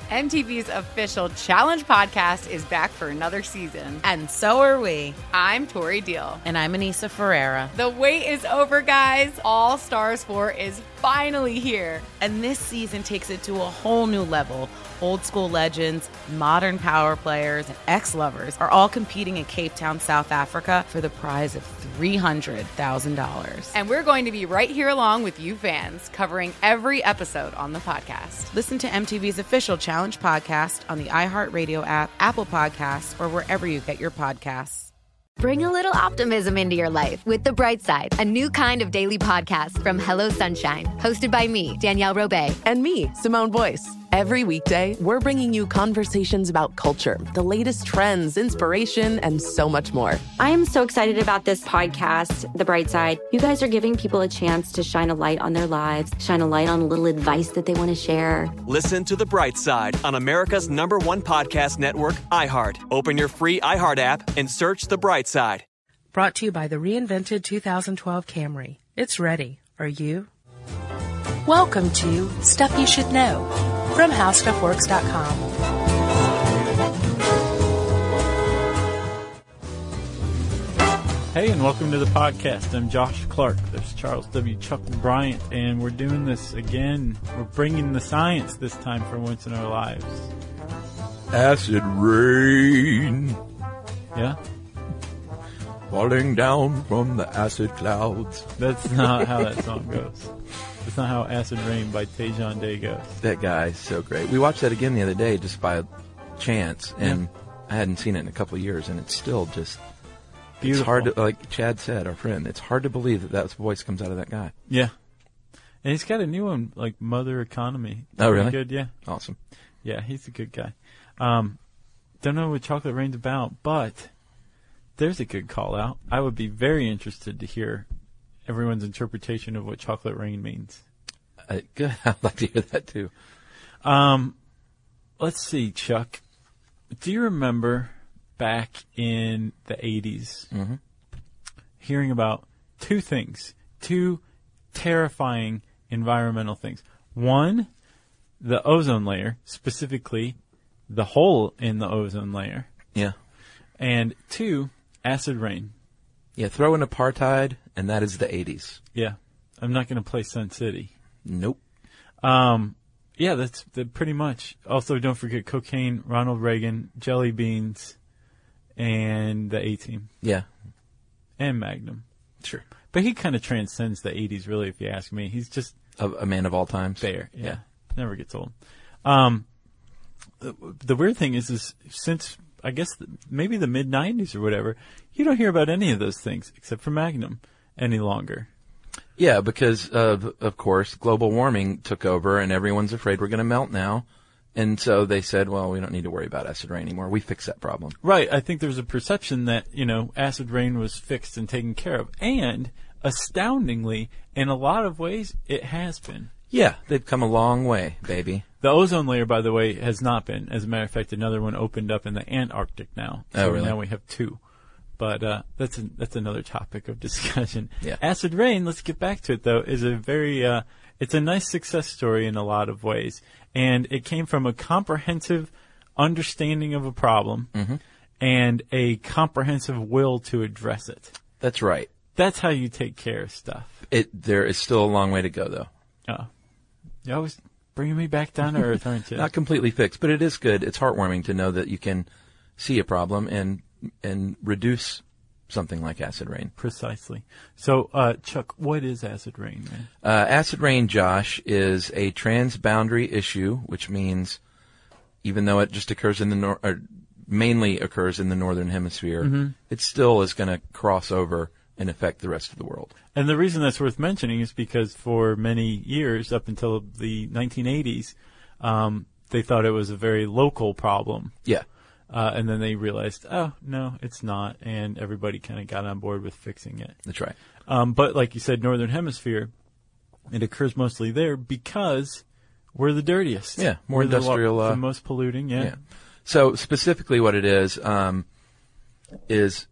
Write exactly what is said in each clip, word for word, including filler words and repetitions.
M T V's official Challenge podcast is back for another season. And so are we. I'm Tori Deal. And I'm Anissa Ferreira. The wait is over, guys. All Stars four is finally here. And this season takes it to a whole new level. Old school legends, modern power players, and ex-lovers are all competing in Cape Town, South Africa for the prize of three hundred thousand dollars. And we're going to be right here along with you fans, covering every episode on the podcast. Listen to M T V's official Challenge podcast on the iHeartRadio app, Apple Podcasts, or wherever you get your podcasts. Bring a little optimism into your life with The Bright Side, a new kind of daily podcast from Hello Sunshine, hosted by me, Danielle Robay. And me, Simone Boyce. Every weekday, we're bringing you conversations about culture, the latest trends, inspiration, and so much more. I am so excited about this podcast, The Bright Side. You guys are giving people a chance to shine a light on their lives, shine a light on a little advice that they want to share. Listen to The Bright Side on America's number one podcast network, iHeart. Open your free iHeart app and search The Bright Side. Brought to you by the reinvented two thousand twelve Camry. It's ready. Are you? Welcome to Stuff You Should Know from How Stuff Works dot com. Hey, and welcome to the podcast. I'm Josh Clark. There's Charles W. Chuck Bryant, and we're doing this again. We're bringing the science this time for once in our lives. Acid rain. Yeah? Falling down from the acid clouds. That's not how that song goes. That's not how Acid Rain by Tejon Day goes. That guy's so great. We watched that again the other day just by chance, and yeah. I hadn't seen it in a couple of years, and it's still just beautiful. It's hard to, like Chad said, our friend, it's hard to believe that that voice comes out of that guy. Yeah. And he's got a new one, like Mother Economy. Oh, really? Good, yeah. Awesome. Yeah, he's a good guy. Um, don't know what Chocolate Rain's about, but there's a good call out. I would be very interested to hear everyone's interpretation of what Chocolate Rain means. Uh, good. I'd like to hear that too. Um, let's see, Chuck. Do you remember back in the eighties mm-hmm. hearing about two things, two terrifying environmental things? One, the ozone layer, specifically the hole in the ozone layer. Yeah. And two, acid rain. Yeah, throw in apartheid, and that is the eighties. Yeah. I'm not going to play Sun City. Nope. Um, yeah, that's that pretty much. Also, don't forget cocaine, Ronald Reagan, jelly beans, and the A-Team. Yeah. And Magnum. Sure. But he kind of transcends the eighties, really, if you ask me. He's just a, a man of all times. There, yeah. yeah. Never gets old. Um, the, the weird thing is, is since, I guess, the, maybe the mid nineties or whatever, you don't hear about any of those things, except for Magnum, any longer. Yeah, because, of, of course, global warming took over, and everyone's afraid we're going to melt now. And so they said, well, we don't need to worry about acid rain anymore. We fixed that problem. Right. I think there's a perception that, you know, acid rain was fixed and taken care of. And, astoundingly, in a lot of ways, it has been. Yeah, they've come a long way, baby. The ozone layer, by the way, has not been. As a matter of fact, another one opened up in the Antarctic now. So oh, really? Now we have two. But uh, that's a, that's another topic of discussion. Yeah. Acid rain, let's get back to it, though, is a very, uh, it's a nice success story in a lot of ways. And it came from a comprehensive understanding of a problem mm-hmm. and a comprehensive will to address it. That's right. That's how you take care of stuff. It There is still a long way to go, though. Oh. You're always bringing me back down to earth, aren't you? Not completely fixed, but it is good. It's heartwarming to know that you can see a problem and and reduce something like acid rain. Precisely. So, uh, Chuck, what is acid rain, man? Uh, acid rain, Josh, is a transboundary issue, which means even though it just occurs in the nor- or mainly occurs in the northern hemisphere, mm-hmm. it still is going to cross over and affect the rest of the world. And the reason that's worth mentioning is because for many years, up until the nineteen eighties, um, they thought it was a very local problem. Yeah. Uh, and then they realized, oh, no, it's not. And everybody kind of got on board with fixing it. That's right. Um, but like you said, Northern Hemisphere, it occurs mostly there because we're the dirtiest. Yeah, more we're industrial. The, uh, the most polluting, yeah. yeah. So specifically what it is, um, is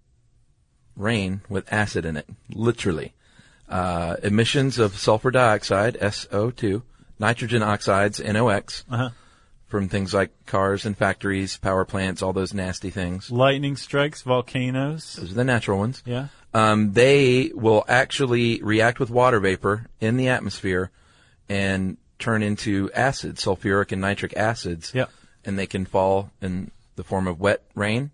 rain with acid in it, literally. Uh, emissions of sulfur dioxide, S O two, nitrogen oxides, N O X, uh-huh. from things like cars and factories, power plants, all those nasty things. Lightning strikes, volcanoes. Those are the natural ones. Yeah. Um, they will actually react with water vapor in the atmosphere and turn into acids, sulfuric and nitric acids. Yeah. And they can fall in the form of wet rain,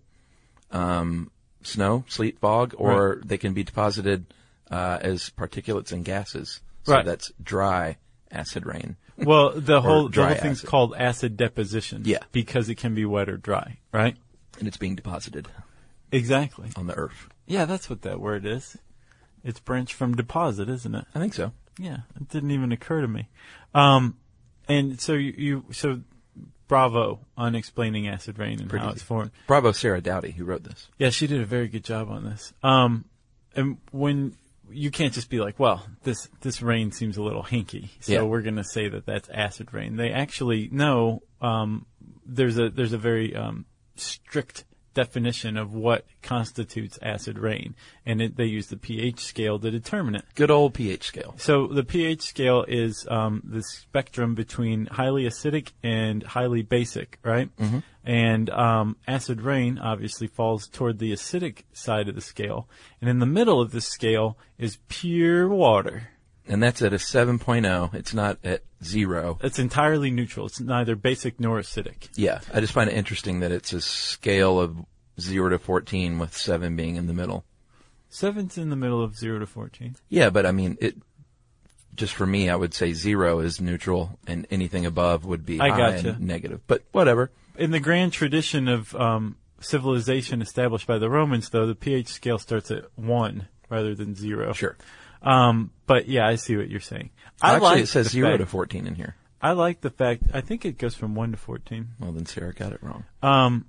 um, snow, sleet, fog, or right. they can be deposited uh, as particulates and gases. So right. that's dry acid rain. Well, the whole, the dry whole thing's acid. called acid deposition. Yeah. Because it can be wet or dry, right? And it's being deposited Exactly. on the earth. Yeah, that's what that word is. It's branched from deposit, isn't it? I think so. Yeah, it didn't even occur to me. Um, and so you, you, so bravo on explaining acid rain and Pretty how easy. it's formed. Bravo, Sarah Dowdy, who wrote this. Yeah, she did a very good job on this. Um, and when you can't just be like, well, this this rain seems a little hinky, so Yeah. we're going to say that that's acid rain. They actually know um, there's a there's a very um, strict definition of what constitutes acid rain, and it, they use the pH scale to determine it. Good old pH scale. So the pH scale is um, the spectrum between highly acidic and highly basic, right? Mm-hmm. And um, acid rain obviously falls toward the acidic side of the scale. And in the middle of the scale is pure water. And that's at a seven point oh. It's not at zero. It's entirely neutral. It's neither basic nor acidic. Yeah. I just find it interesting that it's a scale of zero to fourteen with seven being in the middle. Seven's in the middle of zero to fourteen. Yeah, but I mean, it. Just for me, I would say zero is neutral, and anything above would be I high gotcha. and negative. But whatever. In the grand tradition of um, civilization established by the Romans, though, the pH scale starts at one rather than zero. Sure. Um, but yeah, I see what you're saying. I Actually, like it says the zero fact- to fourteen in here. I like the fact. I think it goes from one to fourteen. Well, then Sarah got it wrong. Um,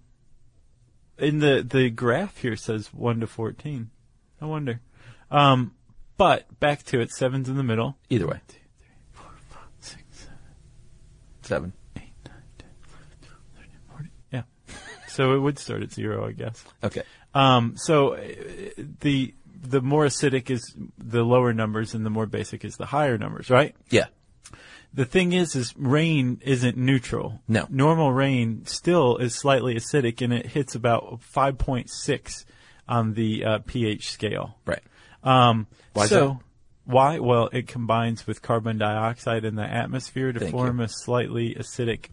in the the graph here says one to fourteen. I wonder. Um, but back to it. Seven's in the middle. Either way. Two, three, four, five, six, seven, Seven. eight, nine, ten, eleven, twelve, thirteen, fourteen. Yeah. So it would start at zero, I guess. Okay. Um, so uh, the the more acidic is the lower numbers, and the more basic is the higher numbers, right? Yeah. The thing is, is rain isn't neutral. No. Normal rain still is slightly acidic, and it hits about five point six on the uh, pH scale. Right. Um, Why is so, that? why? Well, it combines with carbon dioxide in the atmosphere to Thank form you. a slightly acidic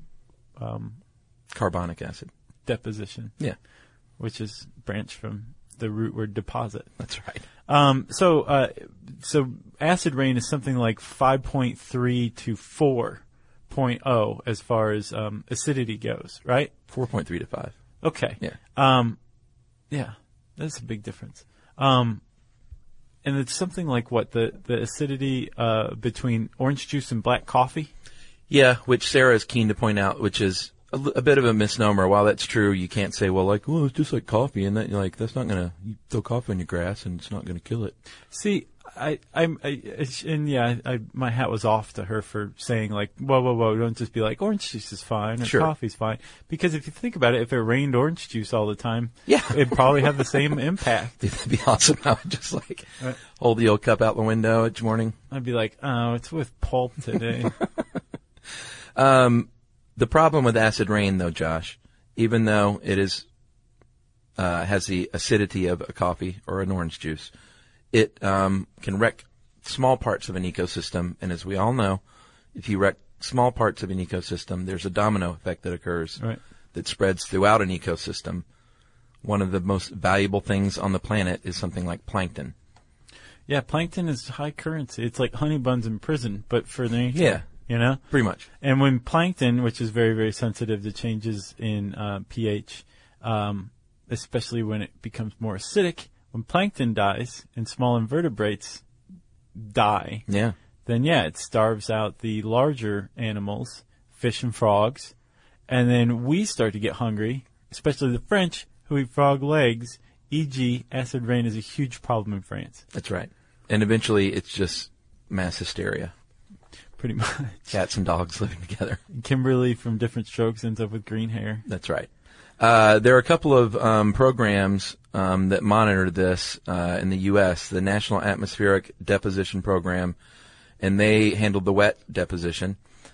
Carbonic acid. deposition, Yeah. which is branched from the root word deposit. That's right. Um, so, uh, so acid rain is something like five point three to four point oh as far as um, acidity goes, right? four point three to five. Okay. Yeah. Um, yeah, that's a big difference. Um, and it's something like what the the acidity uh, between orange juice and black coffee. Yeah, which Sarah is keen to point out, which is a, l- a bit of a misnomer. While that's true, you can't say, well, like, well, it's just like coffee, and that, you're like, that's not going to, you throw coffee in your grass, and it's not going to kill it. See, I, I'm, I, I- and yeah, I, I, my hat was off to her for saying like, whoa, whoa, whoa, don't just be like orange juice is fine or Sure. coffee's fine. Because if you think about it, if it rained orange juice all the time, Yeah. it'd probably have the same impact. That'd be awesome. I would just like Right. hold the old cup out the window each morning. I'd be like, oh, it's with pulp today. Um, the problem with acid rain, though, Josh, even though it is uh, has the acidity of a coffee or an orange juice, it um, can wreck small parts of an ecosystem. And as we all know, if you wreck small parts of an ecosystem, there's a domino effect that occurs Right. that spreads throughout an ecosystem. One of the most valuable things on the planet is something like plankton. Yeah, plankton is high currency. It's like honey buns in prison, but for nature. Yeah. You know? Pretty much. And when plankton, which is very, very sensitive to changes in uh, pH, um, especially when it becomes more acidic, when plankton dies and small invertebrates die, Yeah. then yeah, it starves out the larger animals, fish and frogs, and then we start to get hungry, especially the French who eat frog legs, for example acid rain is a huge problem in France. That's right. And eventually it's just mass hysteria. Pretty much. Cats and dogs living together. Kimberly from Different Strokes ends up with green hair. That's right. Uh, there are a couple of um, programs um, that monitor this uh, in the U S, the National Atmospheric Deposition Program, and they handled the wet deposition.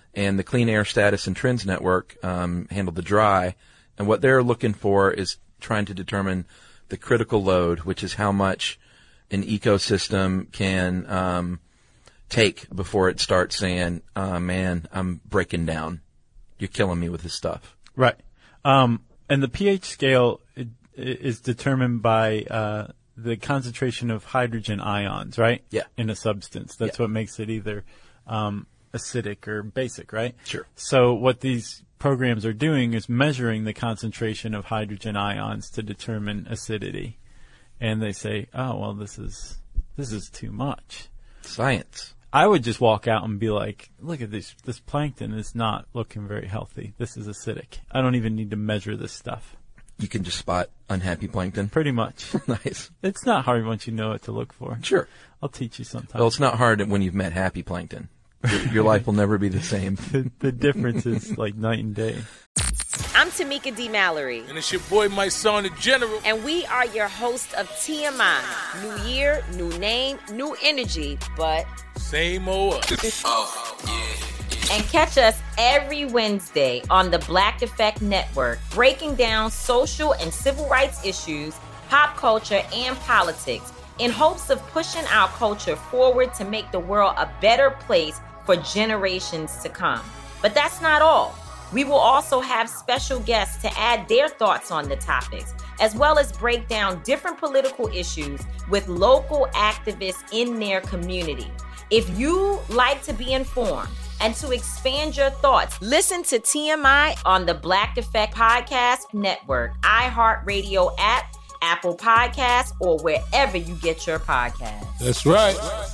and the Clean Air Status and Trends Network um, handled the dry. And what they're looking for is trying to determine the critical load, which is how much an ecosystem can um, take before it starts saying, oh, man, I'm breaking down. You're killing me with this stuff. Right. Um, and the pH scale it, it is determined by uh, the concentration of hydrogen ions, right? Yeah. In a substance. That's yeah. what makes it either um, acidic or basic, right? Sure. So what these programs are doing is measuring the concentration of hydrogen ions to determine acidity. And they say, oh, well, this is this is too much. Science. I would just walk out and be like, look at this. This plankton is not looking very healthy. This is acidic. I don't even need to measure this stuff. You can just spot unhappy plankton? Pretty much. Nice. It's not hard once you know what to look for. Sure. I'll teach you sometime. Well, it's not hard when you've met happy plankton. Your, your life will never be the same. the, the difference is like night and day. I'm Tamika D. Mallory. And it's your boy, my son, the General. And we are your host of T M I. New year, new name, new energy, but same old us. Oh, yeah. And catch us every Wednesday on the Black Effect Network, breaking down social and civil rights issues, pop culture, and politics in hopes of pushing our culture forward to make the world a better place for generations to come. But that's not all. We will also have special guests to add their thoughts on the topics, as well as break down different political issues with local activists in their community. If you like to be informed and to expand your thoughts, listen to T M I on the Black Effect Podcast Network, iHeartRadio app, Apple Podcasts, or wherever you get your podcasts. That's right.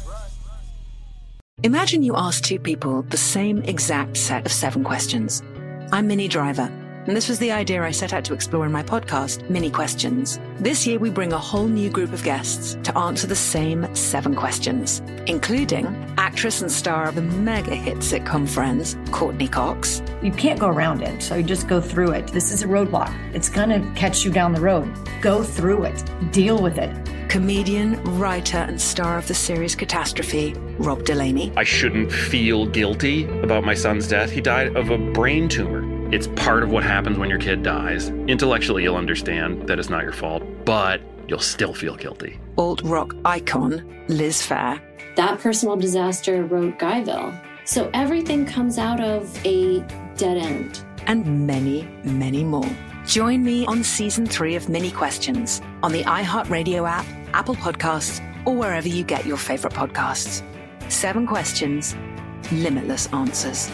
Imagine you ask two people the same exact set of seven questions. I'm Minnie Driver, and this was the idea I set out to explore in my podcast, Minnie Questions. This year, we bring a whole new group of guests to answer the same seven questions, including actress and star of the mega hit sitcom Friends, Courtney Cox. You can't go around it, so you just go through it. This is a roadblock. It's going to catch you down the road. Go through it. Deal with it. Comedian, writer, and star of the series Catastrophe, Rob Delaney. I shouldn't feel guilty about my son's death. He died of a brain tumor. It's part of what happens when your kid dies. Intellectually, you'll understand that it's not your fault, but you'll still feel guilty. Alt-rock icon, Liz Phair. That personal disaster wrote Guyville. So everything comes out of a dead end. And many, many more. Join me on season three of Minnie Questions on the iHeartRadio app, Apple Podcasts, or wherever you get your favorite podcasts. Seven questions, limitless answers.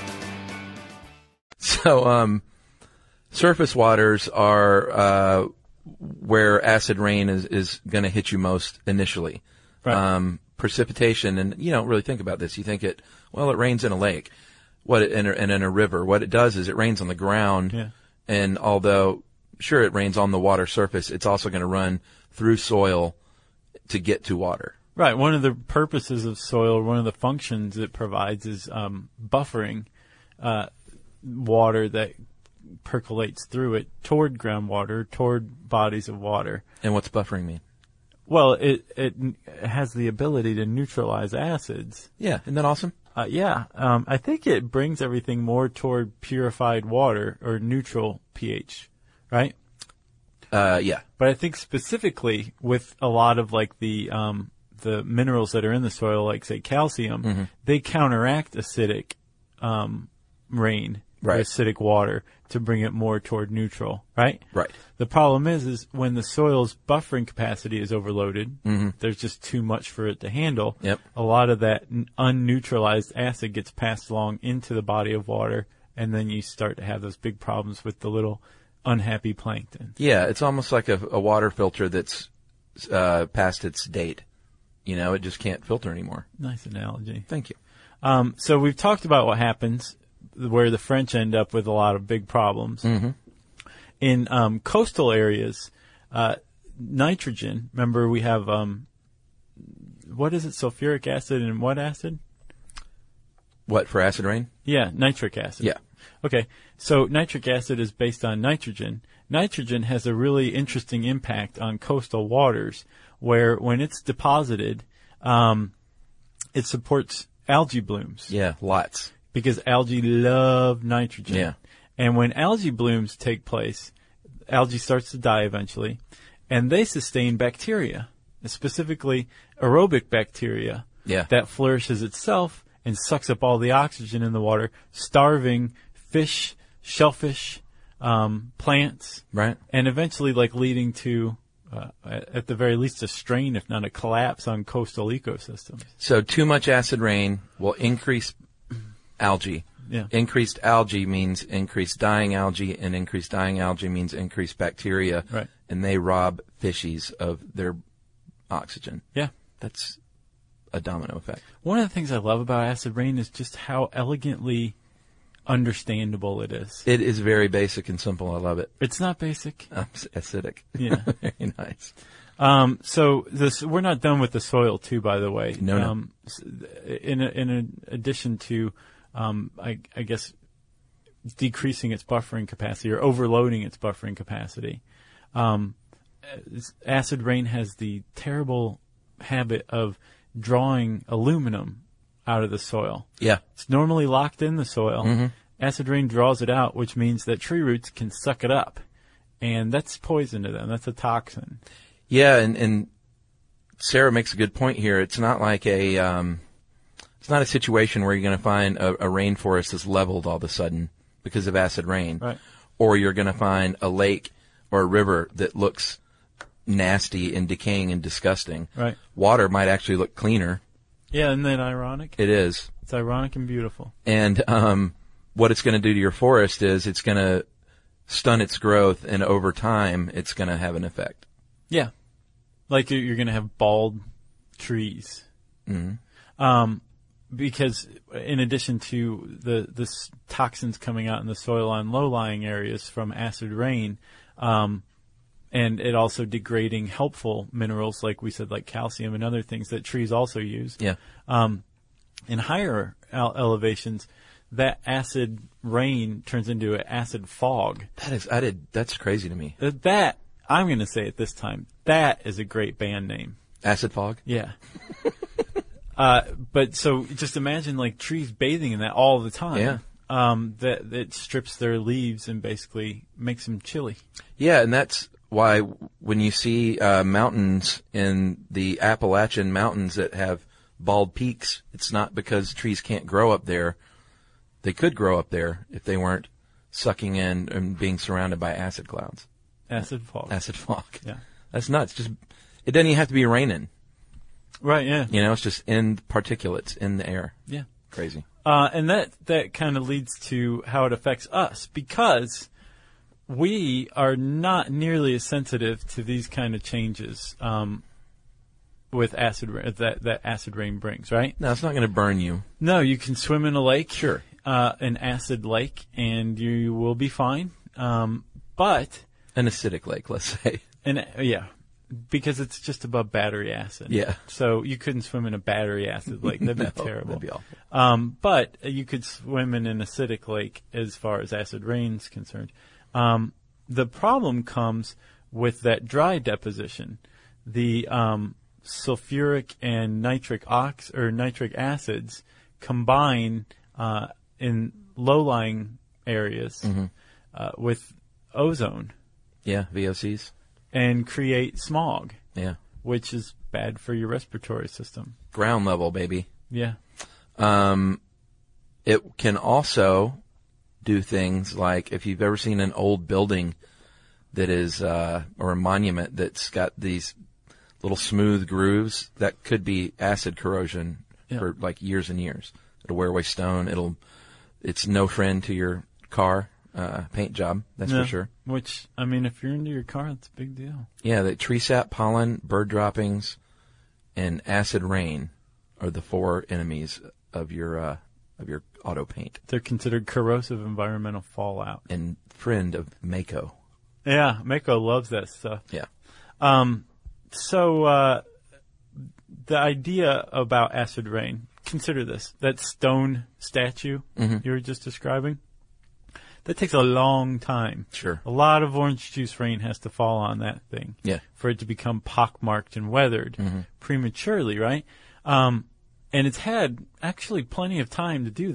So, um, surface waters are uh, where acid rain is, is going to hit you most initially. Right. Um, precipitation, and you don't really think about this. You think it, well, it rains in a lake, what it, and in, in a river. What it does is it rains on the ground. Yeah. And although, sure, it rains on the water surface, it's also going to run through soil to get to water. Right. One of the purposes of soil, one of the functions it provides is um, buffering uh, water that percolates through it toward groundwater, toward bodies of water. And what's buffering mean? Well, it it has the ability to neutralize acids. Yeah. Isn't that awesome? Uh, yeah, um, I think it brings everything more toward purified water or neutral pH, right? Uh, yeah. But I think specifically with a lot of like the um, the minerals that are in the soil, like say calcium, mm-hmm. they counteract acidic um, rain right. or acidic water to bring it more toward neutral, right? Right. The problem is, is when the soil's buffering capacity is overloaded, mm-hmm. there's just too much for it to handle. Yep. A lot of that n- unneutralized acid gets passed along into the body of water, and then you start to have those big problems with the little unhappy plankton. Yeah, it's almost like a, a water filter that's uh, past its date. You know, it just can't filter anymore. Nice analogy. Thank you. Um, so we've talked about what happens where the French end up with a lot of big problems. Mm-hmm. In um, coastal areas, uh, nitrogen, remember we have, um, what is it, sulfuric acid and what acid? What, for acid rain? Yeah, nitric acid. Yeah. Okay, so nitric acid is based on nitrogen. Nitrogen has a really interesting impact on coastal waters where when it's deposited, um, it supports algae blooms. Yeah, lots. because algae love nitrogen. Yeah. And when algae blooms take place, algae starts to die eventually, and they sustain bacteria, specifically aerobic bacteria, yeah. that flourishes itself and sucks up all the oxygen in the water, starving fish, shellfish, um, plants, right, and eventually, like, leading to, uh, at the very least, a strain, if not a collapse, on coastal ecosystems. So, too much acid rain will increase algae. Yeah. Increased algae means increased dying algae, and increased dying algae means increased bacteria. Right. And they rob fishies of their oxygen. Yeah. That's a domino effect. One of the things I love about acid rain is just how elegantly understandable it is. It is very basic and simple. I love it. It's not basic. Um, acidic. Yeah. Very nice. Um, so this, we're not done with the soil too, by the way. No, no. Um, in, a, in addition to, um, I, I guess, decreasing its buffering capacity or overloading its buffering capacity, um, acid rain has the terrible habit of drawing aluminum out of the soil. Yeah. It's normally locked in the soil. Mm-hmm. Acid rain draws it out, which means that tree roots can suck it up. And that's poison to them. That's a toxin. Yeah, and, and Sarah makes a good point here. It's not like a, um, it's not a situation where you're going to find a, a rainforest that's leveled all of a sudden because of acid rain. Right. Or you're going to find a lake or a river that looks nasty and decaying and disgusting. Right. Water might actually look cleaner. Yeah, isn't that ironic? It is. It's ironic and beautiful. And um, what it's going to do to your forest is it's going to stun its growth, and over time, it's going to have an effect. Yeah. Like you're, you're going to have bald trees. Mm-hmm. Um, because in addition to the, the s- toxins coming out in the soil on low-lying areas from acid rain, um, and it also degrading helpful minerals, like we said, like calcium and other things that trees also use. Yeah. Um, in higher ele- elevations, that acid rain turns into an acid fog. That is, I did. That's crazy to me. That, that I'm going to say it this time. That is a great band name. Acid fog. Yeah. uh, but so just imagine like trees bathing in that all the time. Yeah. Um, that it strips their leaves and basically makes them chilly. Yeah, and that's why when you see uh, mountains in the Appalachian Mountains that have bald peaks, it's not because trees can't grow up there. They could grow up there if they weren't sucking in and being surrounded by acid clouds. Acid fog. Acid fog. Yeah. That's nuts. Just it doesn't even have to be raining. Right, yeah. You know, it's just in particulates in the air. Yeah. Crazy. Uh, and that, that kind of leads to how it affects us, because we are not nearly as sensitive to these kind of changes um, with acid ra- that that acid rain brings, right? No, it's not going to burn you. No, you can swim in a lake, sure, uh, an acid lake, and you will be fine. Um, but an acidic lake, let's say, and uh, yeah, because it's just above battery acid. Yeah. So you couldn't swim in a battery acid lake. That'd be No, terrible. that'd be awful. Um, but you could swim in an acidic lake as far as acid rain's concerned. Um, the problem comes with that dry deposition. The um, sulfuric and nitric ox or nitric acids combine uh, in low-lying areas mm-hmm. uh, with ozone. Yeah, V O Cs. And create smog. Yeah. Which is bad for your respiratory system. Ground level, baby. Yeah. Um, it can also do things like if you've ever seen an old building that is, uh, or a monument that's got these little smooth grooves, that could be acid corrosion yeah. for like years and years. It'll wear away stone. It'll, it's no friend to your car, uh, paint job. That's yeah. for sure. Which, I mean, if you're into your car, it's a big deal. Yeah. The tree sap, pollen, bird droppings, and acid rain are the four enemies of your, uh, of your auto paint. They're considered corrosive environmental fallout. And friend of Mako. Yeah, Mako loves that stuff. Yeah. Um, so, uh, the idea about acid rain, consider this, that stone statue mm-hmm. you were just describing, that takes a long time. Sure. A lot of orange juice rain has to fall on that thing. Yeah. For it to become pockmarked and weathered mm-hmm. prematurely, right? Um, and it's had actually plenty of time to do that.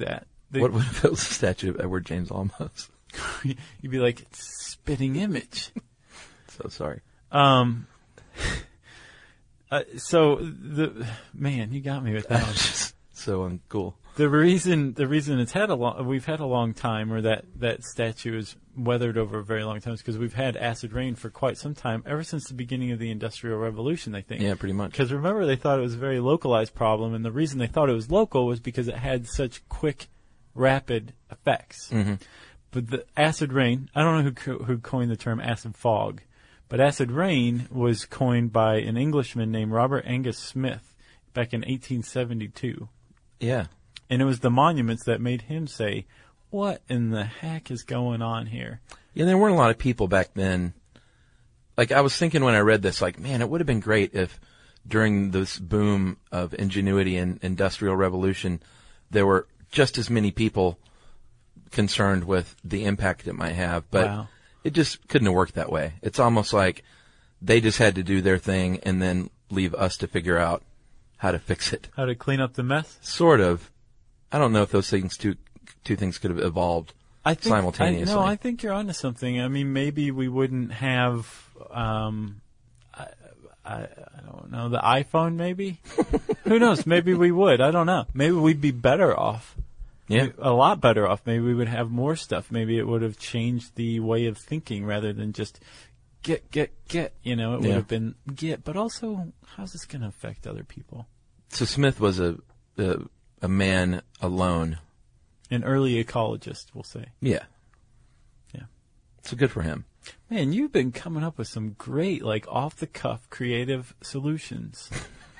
They, what if it was a statue of Edward James Olmos? You'd be like, it's a spitting image. So sorry. Um. Uh, so the man, you got me with that one. So uncool. The reason, the reason it's had a long, we've had a long time, or that that statue is weathered over a very long time, is because we've had acid rain for quite some time, ever since the beginning of the Industrial Revolution, I think. Yeah, pretty much. Because remember, they thought it was a very localized problem, and the reason they thought it was local was because it had such quick, rapid effects. Mm-hmm. But the acid rain, I don't know who co- who coined the term acid fog. But acid rain was coined by an Englishman named Robert Angus Smith back in eighteen seventy-two. Yeah. And it was the monuments that made him say, what in the heck is going on here? Yeah, there weren't a lot of people back then. Like, I was thinking when I read this, like, man, it would have been great if during this boom of ingenuity and industrial revolution, there were just as many people concerned with the impact it might have. But wow. It just couldn't have worked that way. It's almost like they just had to do their thing and then leave us to figure out how to fix it. How to clean up the mess? Sort of. I don't know if those things two two things could have evolved I think, simultaneously. I, no, I think you're onto something. I mean, maybe we wouldn't have, um, I, I, I don't know, the iPhone maybe? Who knows? Maybe we would. I don't know. Maybe we'd be better off. Yeah. A lot better off. Maybe we would have more stuff. Maybe it would have changed the way of thinking rather than just get, get, get. You know, it would Yeah. have been get. But also, how's this going to affect other people? So Smith was a, a a man alone. An early ecologist, we'll say. Yeah. Yeah. So good for him. Man, you've been coming up with some great, like, off-the-cuff creative solutions.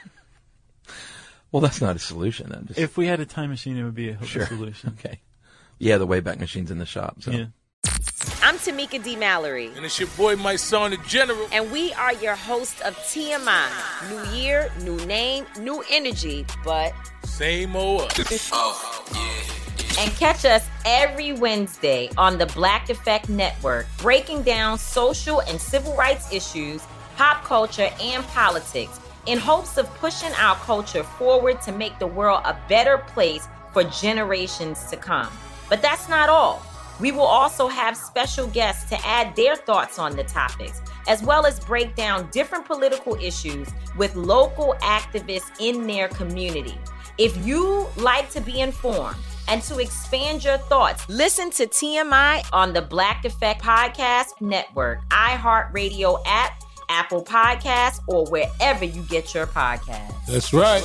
Well, that's not a solution. I'm just... If we had a time machine, it would be a Sure. solution. Okay. Yeah, the Wayback Machine's in the shop. So. Yeah. I'm Tamika D. Mallory. And it's your boy, my son, the General. And we are your host of T M I. New year, new name, new energy, but same old us. Oh, yeah. And catch us every Wednesday on the Black Effect Network, breaking down social and civil rights issues, pop culture, and politics in hopes of pushing our culture forward to make the world a better place for generations to come. But that's not all. We will also have special guests to add their thoughts on the topics, as well as break down different political issues with local activists in their community. If you like to be informed and to expand your thoughts, listen to T M I on the Black Effect Podcast Network, iHeartRadio app, Apple Podcasts, or wherever you get your podcasts. That's right.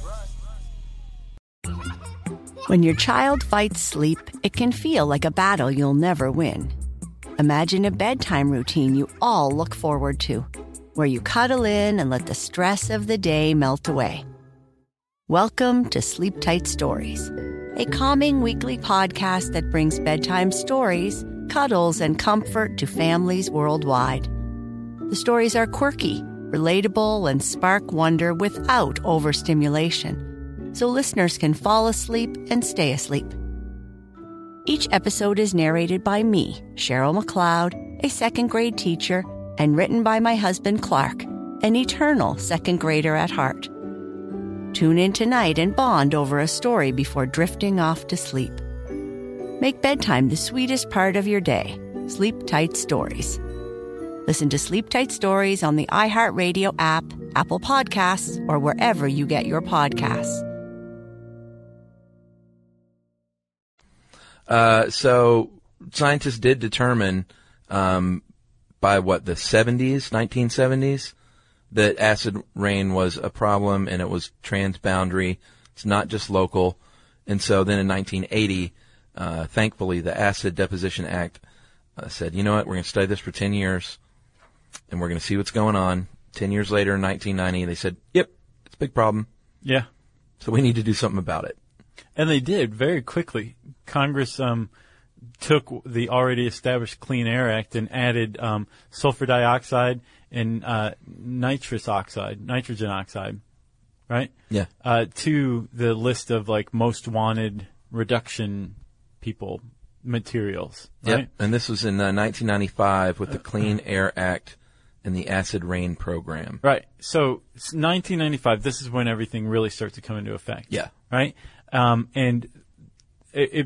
When your child fights sleep, it can feel like a battle you'll never win. Imagine a bedtime routine you all look forward to, where you cuddle in and let the stress of the day melt away. Welcome to Sleep Tight Stories, a calming weekly podcast that brings bedtime stories, cuddles, and comfort to families worldwide. The stories are quirky, relatable, and spark wonder without overstimulation, so listeners can fall asleep and stay asleep. Each episode is narrated by me, Cheryl McLeod, a second grade teacher, and written by my husband, Clark, an eternal second grader at heart. Tune in tonight and bond over a story before drifting off to sleep. Make bedtime the sweetest part of your day. Sleep Tight Stories. Listen to Sleep Tight Stories on the iHeartRadio app, Apple Podcasts, or wherever you get your podcasts. Uh, so scientists did determine um, by, what, the seventies, nineteen seventies, that acid rain was a problem and it was transboundary. It's not just local. And so then in nineteen eighty, uh, thankfully, the Acid Deposition Act uh, said, you know what, we're going to study this for ten years and we're going to see what's going on. Ten years later, in nineteen ninety, they said, yep, it's a big problem. Yeah. So we need to do something about it. And they did very quickly. Congress um, took the already established Clean Air Act and added um, sulfur dioxide and uh, nitrous oxide, nitrogen oxide, right? Yeah. Uh, to the list of like most wanted reduction people materials, right? Yep. And this was in uh, nineteen ninety-five with the Clean Air Act and the Acid Rain Program. Right. So it's nineteen ninety-five. This is when everything really starts to come into effect. Yeah. Right. Um, and it, it,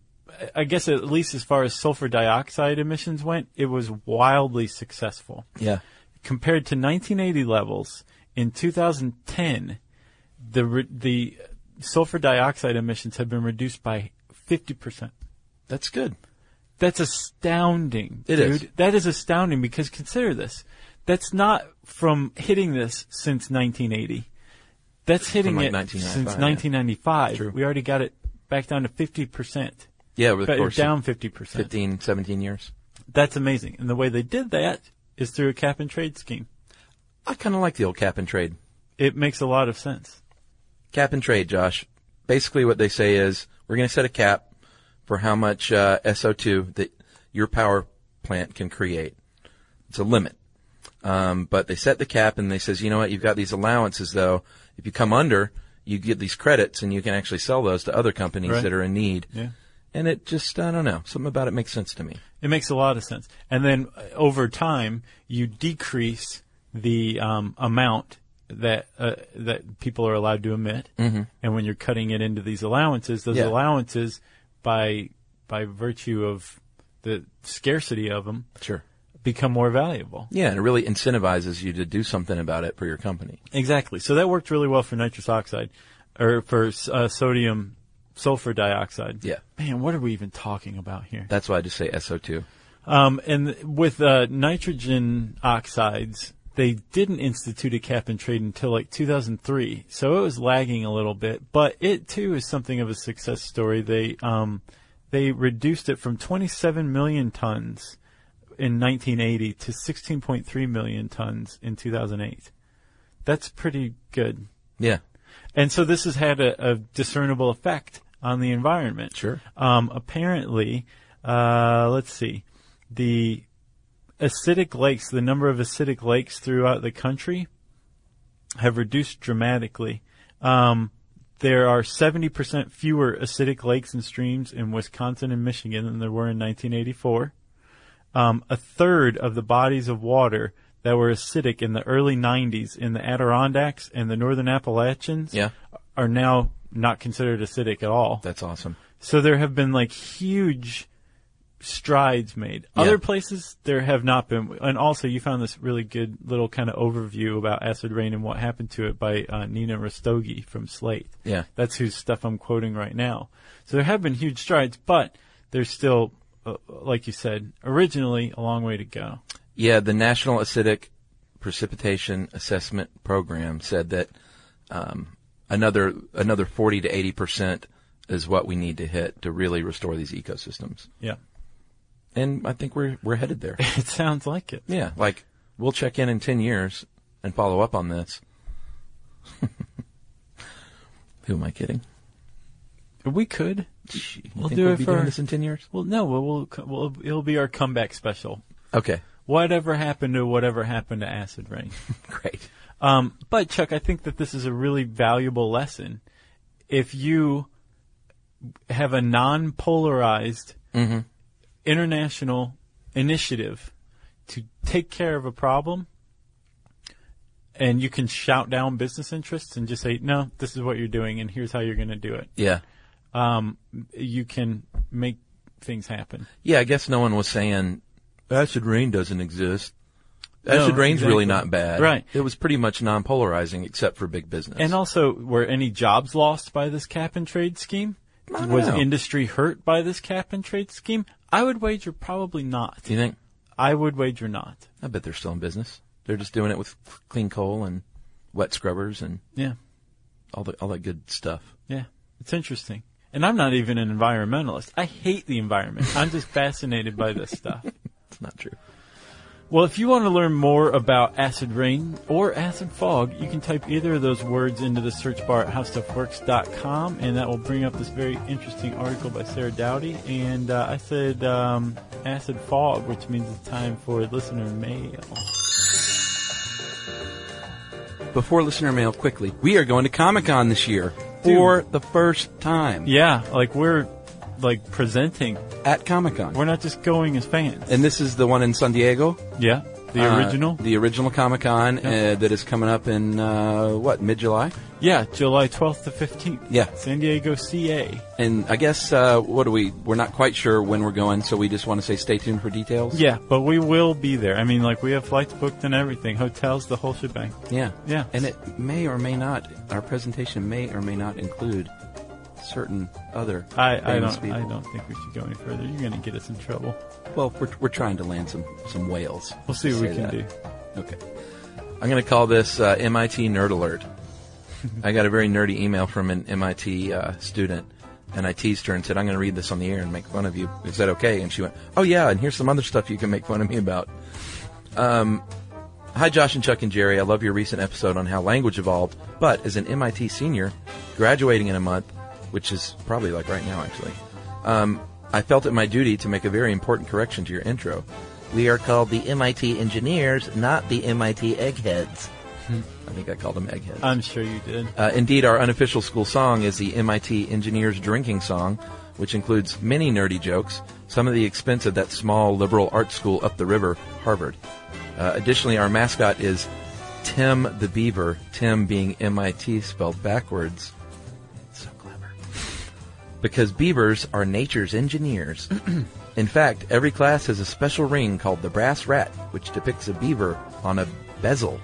I guess at least as far as sulfur dioxide emissions went, it was wildly successful. Yeah. Compared to nineteen eighty levels, in two thousand ten, the re- the sulfur dioxide emissions have been reduced by fifty percent. That's good. That's astounding, It dude. is. That is astounding because consider this. That's not from hitting this since nineteen eighty. That's hitting like it nineteen ninety-five, since yeah. nineteen ninety-five. True. We already got it back down to fifty percent. Yeah, with But course down fifty percent. fifteen, seventeen years. That's amazing. And the way they did that is through a cap and trade scheme. I kind of like the old cap and trade. It makes a lot of sense. Cap and trade, Josh. Basically what they say is we're going to set a cap for how much uh, S O two that your power plant can create. It's a limit. Um, but they set the cap and they says, you know what, you've got these allowances though. If you come under, you get these credits and you can actually sell those to other companies Right. that are in need. Yeah. And it just, I don't know, something about it makes sense to me. It makes a lot of sense. And then uh, over time, you decrease the um, amount that uh, that people are allowed to emit. Mhm. And when you're cutting it into these allowances, those Yeah. allowances, by by virtue of the scarcity of them, Sure. become more valuable. Yeah, and it really incentivizes you to do something about it for your company. Exactly. So that worked really well for nitrous oxide, or for uh, sodium sulfur dioxide. Yeah. Man, what are we even talking about here? That's why I just say S O two. Um, and with uh, nitrogen oxides, they didn't institute a cap and trade until like two thousand three, so it was lagging a little bit. But it too is something of a success story. They um, they reduced it from twenty-seven million tons in nineteen eighty to sixteen point three million tons in two thousand eight. That's pretty good. Yeah. And so this has had a, a discernible effect on the environment. Sure. Um, apparently, uh, let's see, the acidic lakes, the number of acidic lakes throughout the country have reduced dramatically. Um, there are seventy percent fewer acidic lakes and streams in Wisconsin and Michigan than there were in nineteen eighty-four. Um, a third of the bodies of water that were acidic in the early nineties in the Adirondacks and the Northern Appalachians Yeah. are now not considered acidic at all. That's awesome. So there have been like huge strides made. Yeah. Other places there have not been. And also you found this really good little kind of overview about acid rain and what happened to it by uh, Nina Rastogi from Slate. Yeah. That's whose stuff I'm quoting right now. So there have been huge strides, but there's still, uh, like you said, originally a long way to go. Yeah, the National Acidic Precipitation Assessment Program said that um, another another forty to eighty percent is what we need to hit to really restore these ecosystems. Yeah. And I think we're we're headed there. It sounds like it. Yeah, like we'll check in in ten years and follow up on this. Who am I kidding? We could. You We'll think do we'll it be for doing this in ten years. Well, no, we'll, we'll, we'll it'll be our comeback special. Okay. Whatever happened to whatever happened to acid rain. Great. Um, but Chuck, I think that this is a really valuable lesson. If you have a non-polarized Mhm. international initiative to take care of a problem, and you can shout down business interests and just say, no, this is what you're doing and here's how you're going to do it. Yeah. Um, you can make things happen. Yeah, I guess no one was saying acid rain doesn't exist. No, Acid rain's really exactly. not bad. Right. It was pretty much non-polarizing except for big business. And also, were any jobs lost by this cap and trade scheme? I don't Was know. industry hurt by this cap and trade scheme? I would wager probably not. Do you think? I would wager not. I bet they're still in business. They're just doing it with clean coal and wet scrubbers and Yeah. all the all that good stuff. Yeah. It's interesting. And I'm not even an environmentalist. I hate the environment. I'm just fascinated by this stuff. It's not true. Well, if you want to learn more about acid rain or acid fog, you can type either of those words into the search bar at how stuff works dot com, and that will bring up this very interesting article by Sarah Dowdy. And uh, I said um, acid fog, which means it's time for listener mail. Before listener mail, quickly, we are going to Comic-Con this year for the first time. Yeah, like we're like presenting at Comic-Con. We're not just going as fans. And this is the one in San Diego? Yeah. The uh, original? The original Comic-Con Yep. uh, that is coming up in, uh, what, mid-July? Yeah, July twelfth to fifteenth. Yeah. San Diego, C A. And I guess, uh, what do we, we're not quite sure when we're going, so we just want to say stay tuned for details? Yeah, but we will be there. I mean, like, we have flights booked and everything. Hotels, the whole shebang. Yeah. Yeah. And it may or may not, our presentation may or may not include certain other I, I famous don't people. I don't think we should go any further. You're going to get us in trouble. Well, we're, we're trying to land some, some whales. We'll see what we Say can that. do. Okay. I'm going to call this uh, M I T Nerd Alert. I got a very nerdy email from an M I T uh, student, and I teased her and said, I'm going to read this on the air and make fun of you. Is that okay? And she went, oh, yeah, and here's some other stuff you can make fun of me about. Um, Hi, Josh and Chuck and Jerry. I love your recent episode on how language evolved, but as an M I T senior, graduating in a month, which is probably like right now, actually, um, I felt it my duty to make a very important correction to your intro. We are called the M I T engineers, not the M I T eggheads. I think I called them eggheads. I'm sure you did. Uh, indeed, our unofficial school song is the M I T engineers drinking song, which includes many nerdy jokes, some at the expense of that small liberal arts school up the river, Harvard. Uh, additionally, our mascot is Tim the Beaver, Tim being M I T spelled backwards. So clever. Because beavers are nature's engineers. In fact, every class has a special ring called the brass rat, which depicts a beaver on a bezel.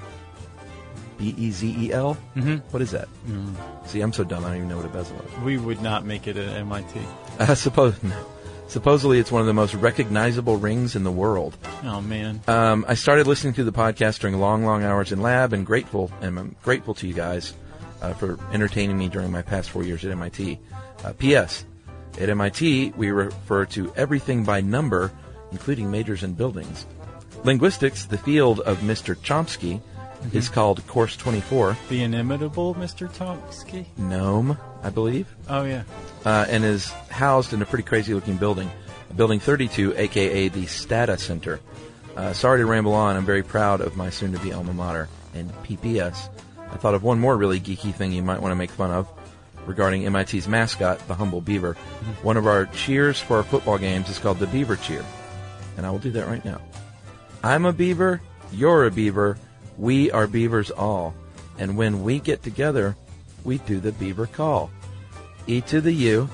B E Z E L? Mm-hmm. What is that? Mm. See, I'm so dumb, I don't even know what a bezel is. We would not make it at M I T. Uh, suppose, no. Supposedly, it's one of the most recognizable rings in the world. Oh, man. Um, I started listening to the podcast during long, long hours in lab, and grateful, and I'm grateful to you guys uh, for entertaining me during my past four years at M I T. Uh, P S. At M I T, we refer to everything by number, including majors and buildings. Linguistics, the field of Mister Chomsky, mm-hmm. is called Course twenty-four. The inimitable Mister Chomsky? Gnome, I believe. Oh, yeah. Uh, and is housed in a pretty crazy-looking building, Building thirty-two, a k a the Stata Center. Uh, sorry to ramble on. I'm very proud of my soon-to-be alma mater. And P P S, I thought of one more really geeky thing you might want to make fun of regarding M I T's mascot, the humble beaver. Mm-hmm. One of our cheers for our football games is called the Beaver Cheer. And I will do that right now. I'm a beaver, you're a beaver, we are beavers all. And when we get together, we do the beaver call. E to the U,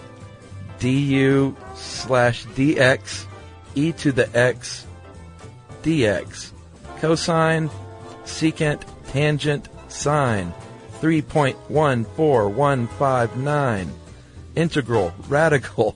du slash dx, e to the x, dx. Cosine, secant, tangent, sine. three point one four one five nine. Integral, radical,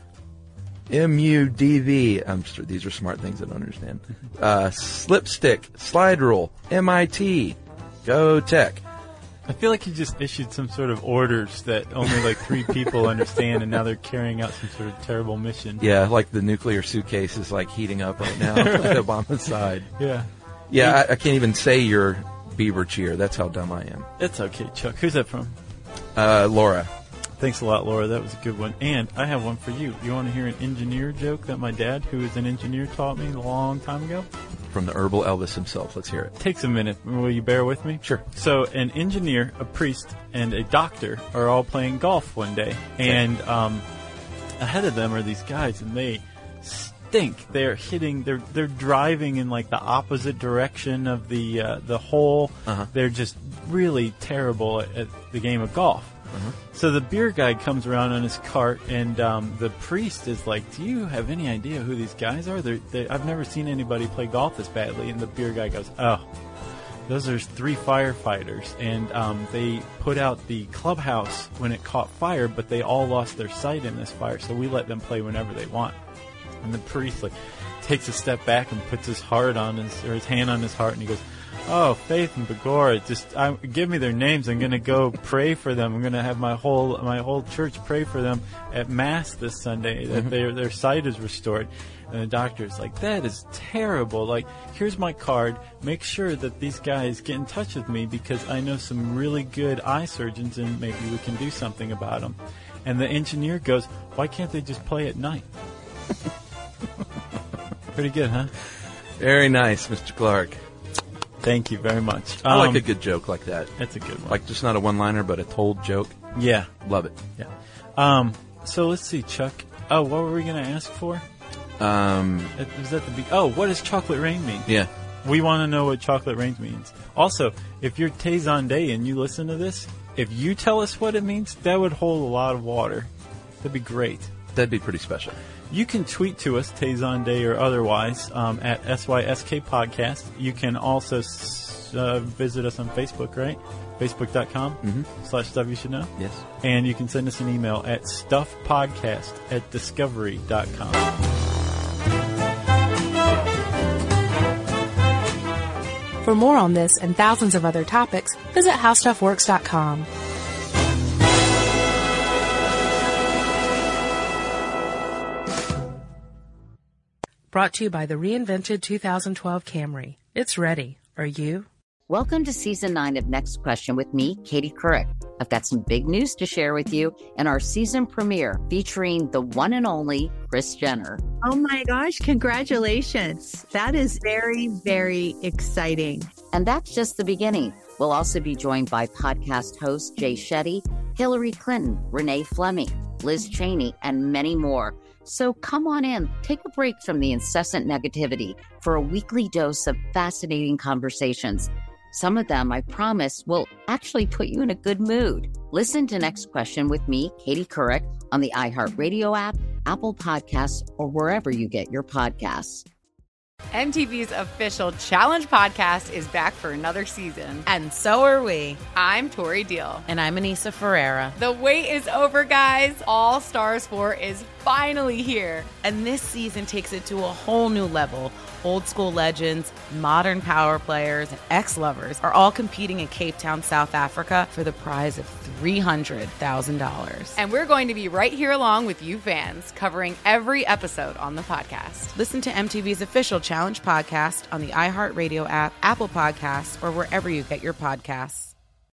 mu dv. I'm sure these are smart things I don't understand. Uh, slipstick, slide rule, M I T, go tech. I feel like he just issued some sort of orders that only like three people understand, and now they're carrying out some sort of terrible mission. Yeah, like the nuclear suitcase is like heating up right now Right. at Obama's side. Yeah. Yeah, I, I can't even say your beaver cheer. That's how dumb I am. It's okay, Chuck. Who's that from? Uh, Laura. Thanks a lot, Laura. That was a good one. And I have one for you. You want to hear an engineer joke that my dad, who is an engineer, taught me a long time ago? From the herbal Elvis himself. Let's hear it. Takes a minute. Will you bear with me? Sure. So an engineer, a priest, and a doctor are all playing golf one day. And um, ahead of them are these guys, and they stink. They're hitting, they're they're driving in like the opposite direction of the, uh, the hole. Uh-huh. They're just really terrible at, at the game of golf. Uh-huh. So the beer guy comes around on his cart, and um, the priest is like, do you have any idea who these guys are? They're, they, I've never seen anybody play golf this badly. And the beer guy goes, oh, those are three firefighters, and um, they put out the clubhouse when it caught fire, but they all lost their sight in this fire, so we let them play whenever they want. And the priest like takes a step back and puts his heart on his, or his hand on his heart, and he goes, oh, Faith and Begora, just I, give me their names. I'm going to go pray for them. I'm going to have my whole my whole church pray for them at Mass this Sunday, that Mm-hmm. their their sight is restored. And the doctor's like, that is terrible. Like, here's my card. Make sure that these guys get in touch with me, because I know some really good eye surgeons, and maybe we can do something about them. And the engineer goes, why can't they just play at night? Pretty good, huh? Very nice, Mister Clark. Thank you very much. I like Um, a good joke like that. That's a good one. Like just not a one-liner, but a told joke. Yeah. Love it. Yeah. Um, so let's see, Chuck. Oh, what were we going to ask for? Um, It was at the be- oh, what does chocolate rain mean? Yeah. We want to know what chocolate range means. Also, if you're Tay Day and you listen to this, if you tell us what it means, that would hold a lot of water. That'd be great. That'd be pretty special. You can tweet to us, Tay Day or otherwise, um, at S Y S K Podcast. You can also uh, visit us on Facebook, right? Facebook.com mm-hmm. slash Stuff You Should Know. Yes. And you can send us an email at stuffpodcast at discovery dot com. For more on this and thousands of other topics, visit how stuff works dot com. Brought to you by the reinvented two thousand twelve Camry. It's ready. Are you? Welcome to season nine of Next Question with me, Katie Couric. I've got some big news to share with you in our season premiere featuring the one and only Kris Jenner. Oh my gosh, congratulations. That is very, very exciting. And that's just the beginning. We'll also be joined by podcast host Jay Shetty, Hillary Clinton, Renee Fleming, Liz Cheney, and many more. So come on in, take a break from the incessant negativity for a weekly dose of fascinating conversations. Some of them, I promise, will actually put you in a good mood. Listen to Next Question with me, Katie Couric, on the iHeartRadio app, Apple Podcasts, or wherever you get your podcasts. M T V's official Challenge podcast is back for another season. And so are we. I'm Tori Deal. And I'm Anissa Ferreira. The wait is over, guys. All Stars four is finally here. And this season takes it to a whole new level. Old school legends, modern power players, and ex-lovers are all competing in Cape Town, South Africa for the prize of three hundred thousand dollars. And we're going to be right here along with you fans, covering every episode on the podcast. Listen to M T V's official Challenge podcast on the iHeartRadio app, Apple Podcasts, or wherever you get your podcasts.